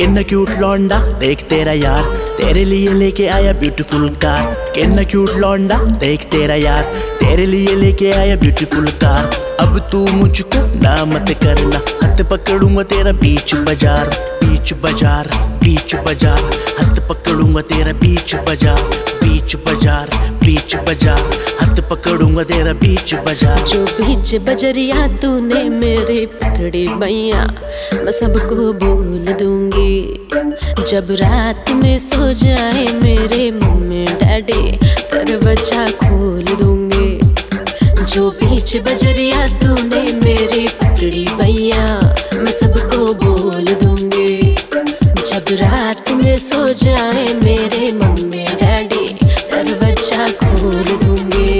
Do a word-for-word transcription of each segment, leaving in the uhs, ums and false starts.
कितना क्यूट लौंडा देख तेरा यार, तेरे लिए लेके आया ब्यूटीफुल कार। कितना क्यूट लौंडा देख तेरा यार, तेरे लिए लेके आया ब्यूटीफुल कार। अब तू मुझको ना मत करना, हाथ पकड़ूंगा तेरा बीच बाजार। बीच बाजार बीच बाजार, हाथ पकड़ूंगा तेरा बीच बाजार। बीच बाजार बीच बाजार, हाथ पकड़ूंगा तेरा बीच बाजार। जो बीच बजरिया तूने मेरे पकड़ी मैया, मैं सबको बोल दूंगी। जब रात में सो जाए मेरे मम्मी डैडी, दरवाजा खोल दूंगी। जो बीच बजरिया तूने मेरी पकड़ी भैया, मैं सबको बोल दूंगी। जब रात में सो जाए मेरे मम्मी डैडी, दरवाजा खोल दूंगी।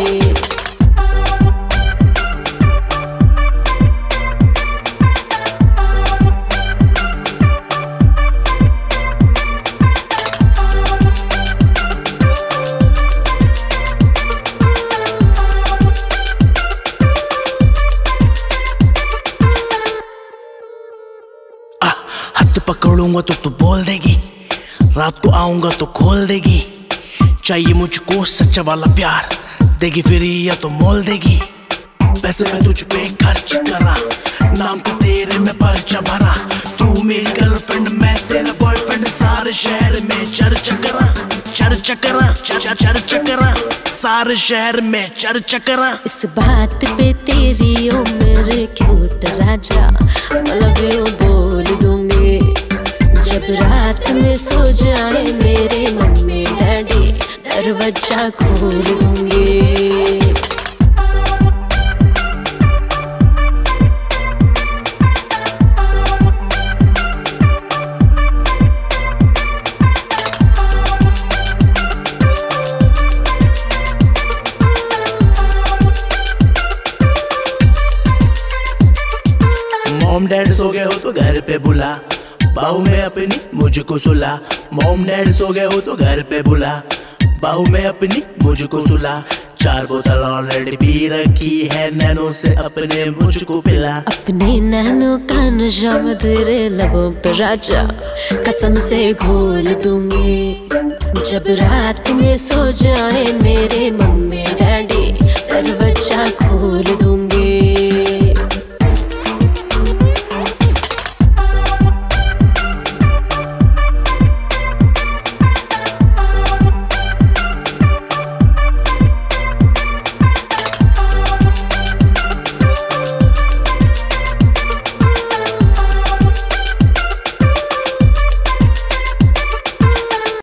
हाथ पकड़ूंगा तो तू बोल देगी, रात को आऊंगा तो खोल देगी। चाहिए मुझको सच्चा वाला प्यार, देगी फिर या तो मोल देगी। पैसे मैं तुझ पे खर्च करा, नाम तो तेरे में पर्चा भरा। तू मेरी गर्लफ्रेंड मैं तेरा बॉयफ्रेंड, सारे शहर में चर्चा करा। चर्चा करा चर्चा चर्चा करा, सारे शहर में चर्चा करा। इस बात पे तेरी ओ मेरे क्यूट राजा, मतलब यू बोल दूंगी। जब रात में सो जाए मेरे मम्मी डैडी, दरवाजा खोल दूंगी। मॉम डैड सो गए हो तो घर पे बुला, बाहू में अपनी मुझको सुला। मॉम डैड सो गए हो तो घर पे बुला, बाहू में अपनी मुझको सुला। चार बोतल ऑलरेडी पी रखी है, नैनो से अपने मुझको पिला। अपने नैनो का नशा मैं तेरे लबों पे राजा, कसम से घोल दूंगी। जब रात में सो जाए मेरे मम्मी